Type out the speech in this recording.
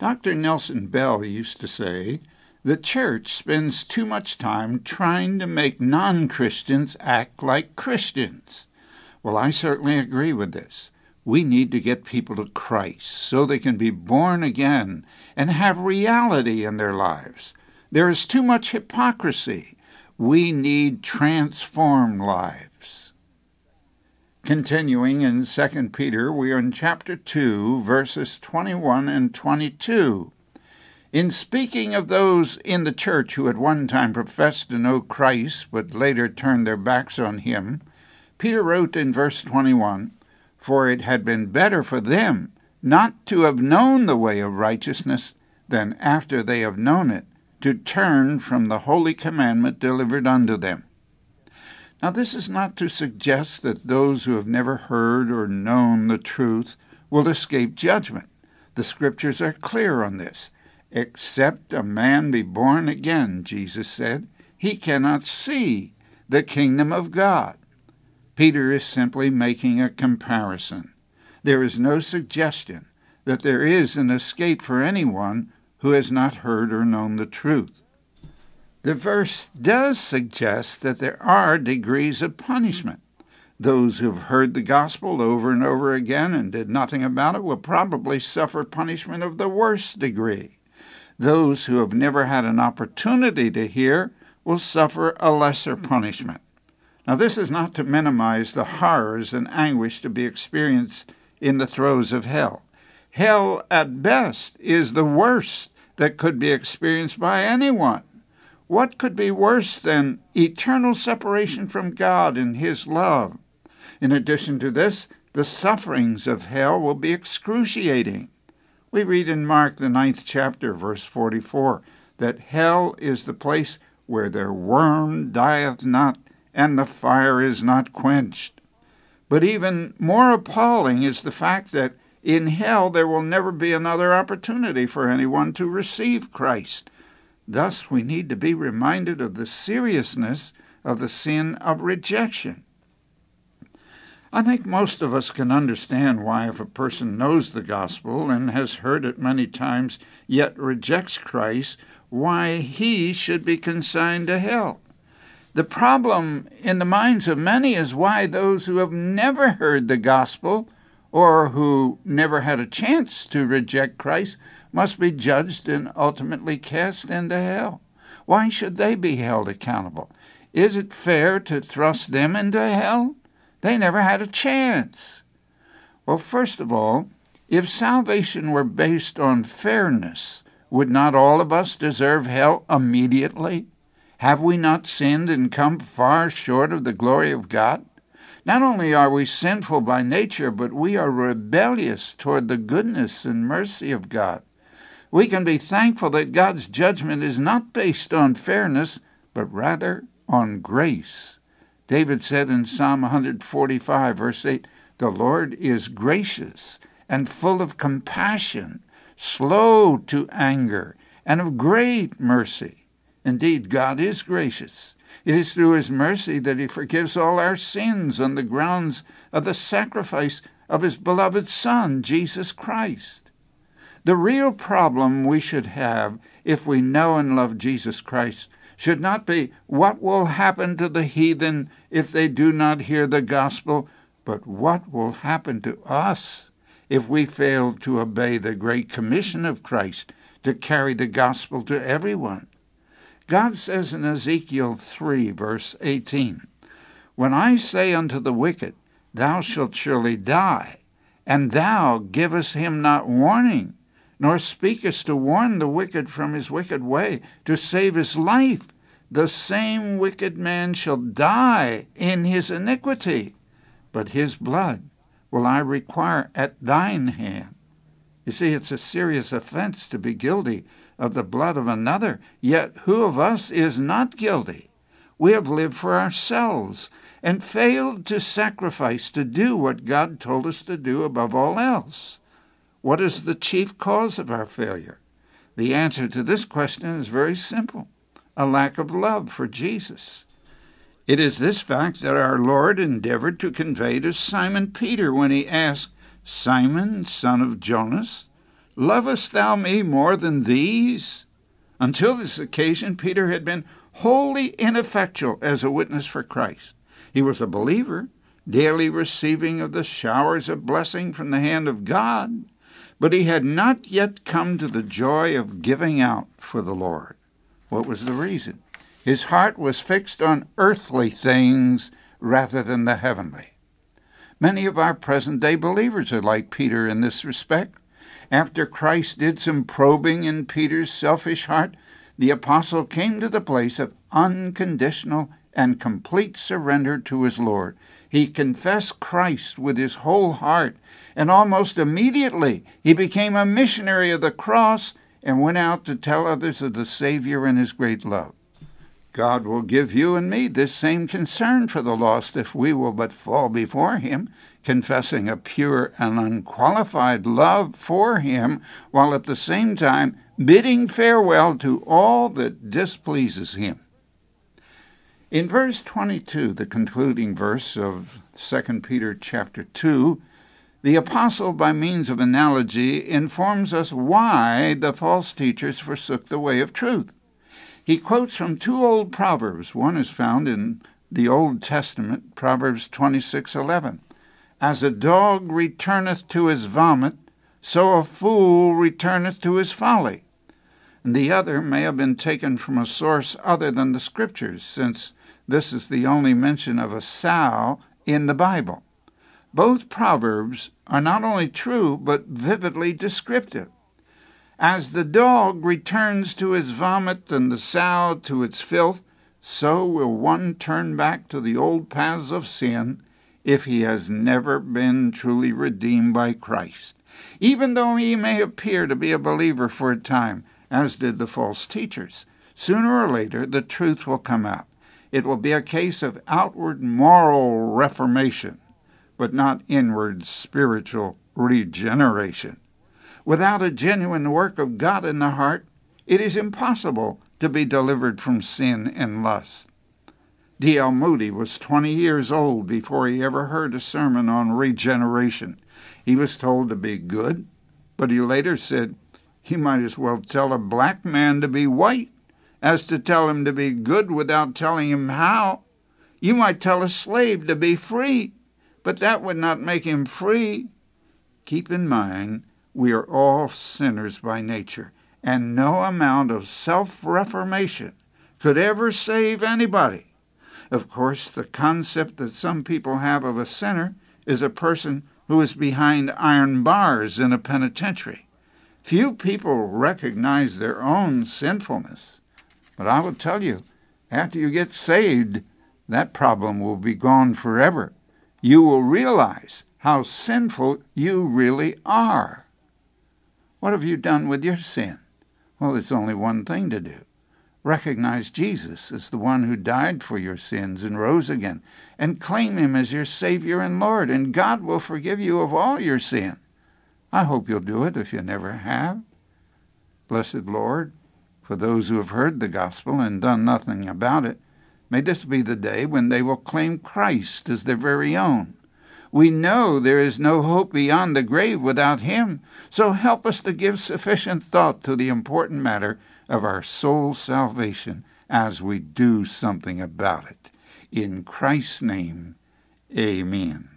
Dr. Nelson Bell used to say, "The church spends too much time trying to make non-Christians act like Christians." Well, I certainly agree with this. We need to get people to Christ so they can be born again and have reality in their lives. There is too much hypocrisy. We need transformed lives. Continuing in 2 Peter, we are in chapter 2, verses 21 and 22. In speaking of those in the church who at one time professed to know Christ but later turned their backs on him, Peter wrote in verse 21, "For it had been better for them not to have known the way of righteousness than after they have known it, to turn from the holy commandment delivered unto them." Now, this is not to suggest that those who have never heard or known the truth will escape judgment. The Scriptures are clear on this. "Except a man be born again," Jesus said, "he cannot see the kingdom of God." Peter is simply making a comparison. There is no suggestion that there is an escape for anyone who has not heard or known the truth. The verse does suggest that there are degrees of punishment. Those who have heard the gospel over and over again and did nothing about it will probably suffer punishment of the worst degree. Those who have never had an opportunity to hear will suffer a lesser punishment. Now, this is not to minimize the horrors and anguish to be experienced in the throes of hell. Hell, at best, is the worst that could be experienced by anyone. What could be worse than eternal separation from God and his love? In addition to this, the sufferings of hell will be excruciating. We read in Mark, the 9th chapter, verse 44, that hell is the place where their worm dieth not, and the fire is not quenched. But even more appalling is the fact that in hell there will never be another opportunity for anyone to receive Christ. Thus, we need to be reminded of the seriousness of the sin of rejection. I think most of us can understand why, if a person knows the gospel and has heard it many times, yet rejects Christ, why he should be consigned to hell. The problem in the minds of many is why those who have never heard the gospel or who never had a chance to reject Christ must be judged and ultimately cast into hell. Why should they be held accountable? Is it fair to thrust them into hell? They never had a chance. Well, first of all, if salvation were based on fairness, would not all of us deserve hell immediately? Have we not sinned and come far short of the glory of God? Not only are we sinful by nature, but we are rebellious toward the goodness and mercy of God. We can be thankful that God's judgment is not based on fairness, but rather on grace. David said in Psalm 145, verse 8, "The Lord is gracious and full of compassion, slow to anger, and of great mercy." Indeed, God is gracious. It is through his mercy that he forgives all our sins on the grounds of the sacrifice of his beloved Son, Jesus Christ. The real problem we should have if we know and love Jesus Christ should not be what will happen to the heathen if they do not hear the gospel, but what will happen to us if we fail to obey the great commission of Christ to carry the gospel to everyone. God says in Ezekiel 3, verse 18, "When I say unto the wicked, Thou shalt surely die, and thou givest him not warning, nor speakest to warn the wicked from his wicked way, to save his life, the same wicked man shall die in his iniquity, but his blood will I require at thine hand." You see, it's a serious offense to be guilty of the blood of another, yet who of us is not guilty? We have lived for ourselves and failed to sacrifice to do what God told us to do above all else. What is the chief cause of our failure? The answer to this question is very simple: a lack of love for Jesus. It is this fact that our Lord endeavored to convey to Simon Peter when he asked, "Simon, son of Jonas, Lovest thou me more than these? Until this occasion, Peter had been wholly ineffectual as a witness for Christ. He was a believer, daily receiving of the showers of blessing from the hand of God, but he had not yet come to the joy of giving out for the Lord. What was the reason? His heart was fixed on earthly things rather than the heavenly. Many of our present-day believers are like Peter in this respect. After Christ did some probing in Peter's selfish heart, the apostle came to the place of unconditional and complete surrender to his Lord. He confessed Christ with his whole heart, and almost immediately he became a missionary of the cross and went out to tell others of the Savior and his great love. God will give you and me this same concern for the lost if we will but fall before him, confessing a pure and unqualified love for him, while at the same time bidding farewell to all that displeases him. In verse 22, the concluding verse of 2 Peter chapter 2, the apostle, by means of analogy, informs us why the false teachers forsook the way of truth. He quotes from two old proverbs. One is found in the Old Testament, Proverbs 26:11. As a dog returneth to his vomit, so a fool returneth to his folly. And the other may have been taken from a source other than the Scriptures, since this is the only mention of a sow in the Bible. Both proverbs are not only true, but vividly descriptive. As the dog returns to his vomit and the sow to its filth, so will one turn back to the old paths of sin if he has never been truly redeemed by Christ. Even though he may appear to be a believer for a time, as did the false teachers, sooner or later the truth will come out. It will be a case of outward moral reformation, but not inward spiritual regeneration. Without a genuine work of God in the heart, it is impossible to be delivered from sin and lust. D.L. Moody was 20 years old before he ever heard a sermon on regeneration. He was told to be good, but he later said, "You might as well tell a black man to be white as to tell him to be good without telling him how. You might tell a slave to be free, but that would not make him free." Keep in mind, we are all sinners by nature, and no amount of self-reformation could ever save anybody. Of course, the concept that some people have of a sinner is a person who is behind iron bars in a penitentiary. Few people recognize their own sinfulness, but I will tell you, after you get saved, that problem will be gone forever. You will realize how sinful you really are. What have you done with your sin? Well, there's only one thing to do. Recognize Jesus as the one who died for your sins and rose again, and claim him as your Savior and Lord, and God will forgive you of all your sin. I hope you'll do it if you never have. Blessed Lord, for those who have heard the gospel and done nothing about it, may this be the day when they will claim Christ as their very own. We know there is no hope beyond the grave without him, so help us to give sufficient thought to the important matter of our soul's salvation as we do something about it. In Christ's name, amen.